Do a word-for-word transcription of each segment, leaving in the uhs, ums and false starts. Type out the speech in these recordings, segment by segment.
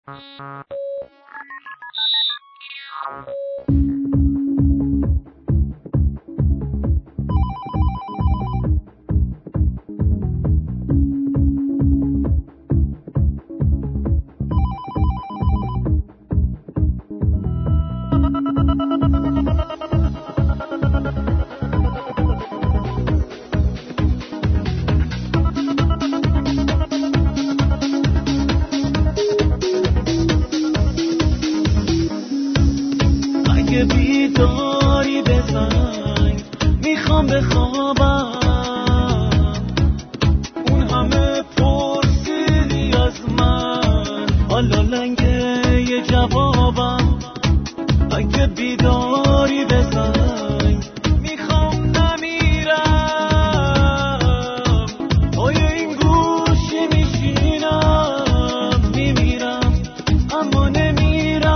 اگه بیداری بزن میخوام بخوابم، اون همه پرسیدی از من حالا لنگه یه جوابم. اگه بیداری بزن میخوام نمیرم، پای این گوشی میشینم میمیرم اما نمیرم.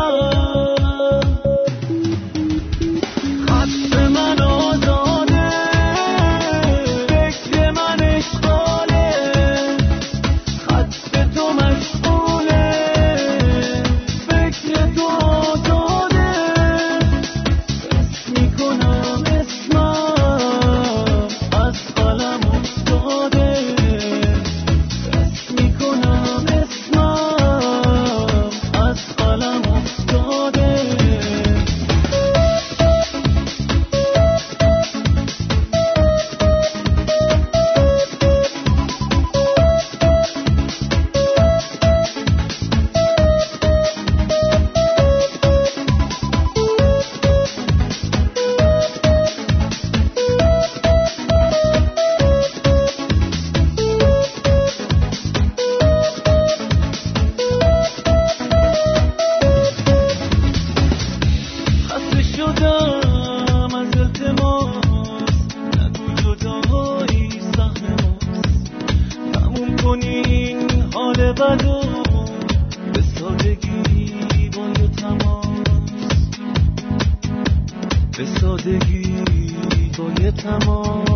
شدم از التماس نگو جدایی سهم ماست، تموم کنین حال بدو به سادگی با یه تماس، به سادگی با یه تماس.